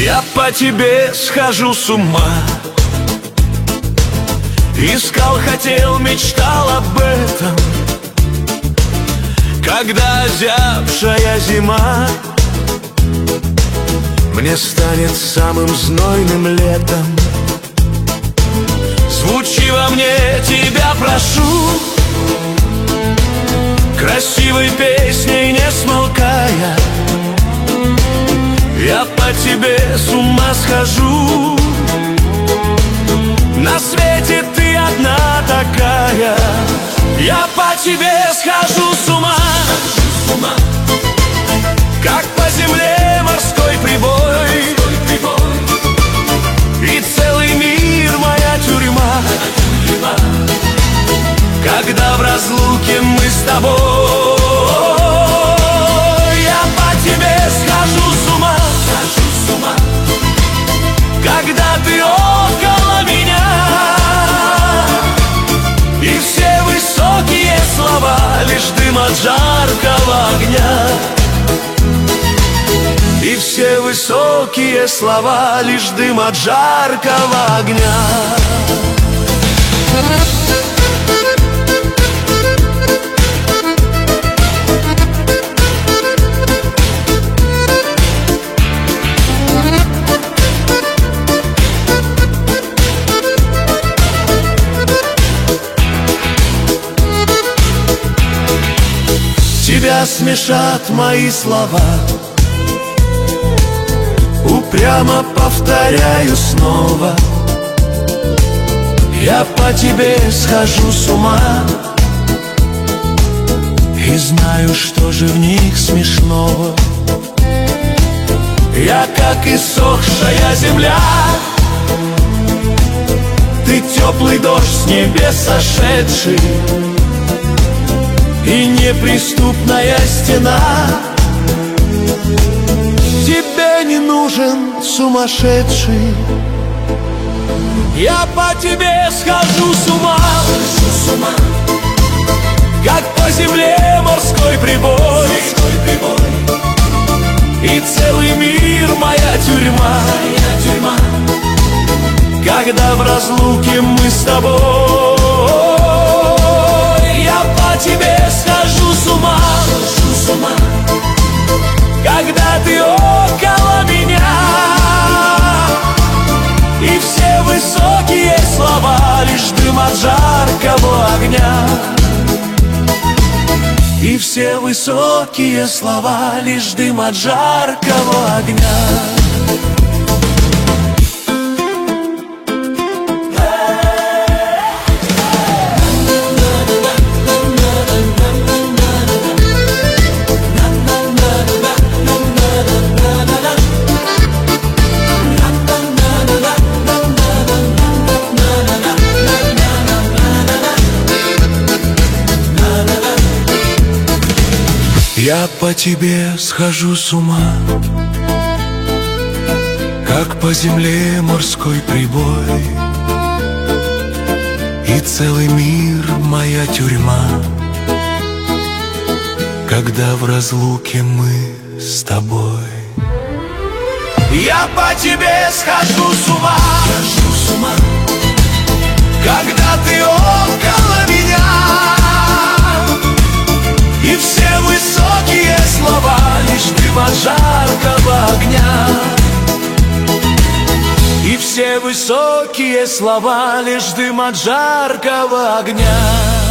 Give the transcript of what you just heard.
Я по тебе схожу с ума. Искал, хотел, мечтал об этом, когда озябшая зима мне станет самым знойным летом. Звучи во мне, тебя прошу, красивой песней не смолкая. Я по тебе с ума схожу. На свете ты одна такая. Я по тебе схожу с ума, как по земле морской прибой, и целый мир моя тюрьма, когда в разлуке мы с тобой. Я по тебе схожу с ума, когда ты около меня, и все высокие слова лишь дым от жаркого огня. И все высокие слова лишь дым от жаркого огня. Тебя смешат мои слова, упрямо повторяю снова. Я по тебе схожу с ума, и знаю, что же в них смешного. Я как иссохшая земля, ты теплый дождь с небес сошедший, и неприступная стена. Тебе не нужен сумасшедший. Я по тебе схожу с ума, как по земле морской прибой, и целый мир моя тюрьма, когда в разлуке мы с тобой. Я по тебе схожу с ума, когда ты около меня, и все высокие слова лишь дым от жаркого огня. И все высокие слова лишь дым от жаркого огня. Я по тебе схожу с ума, как по земле морской прибой, и целый мир моя тюрьма, когда в разлуке мы с тобой. Я по тебе схожу с ума, когда ты около меня, и все высокие слова лишь дым от жаркого огня. И все высокие слова лишь дым от жаркого огня.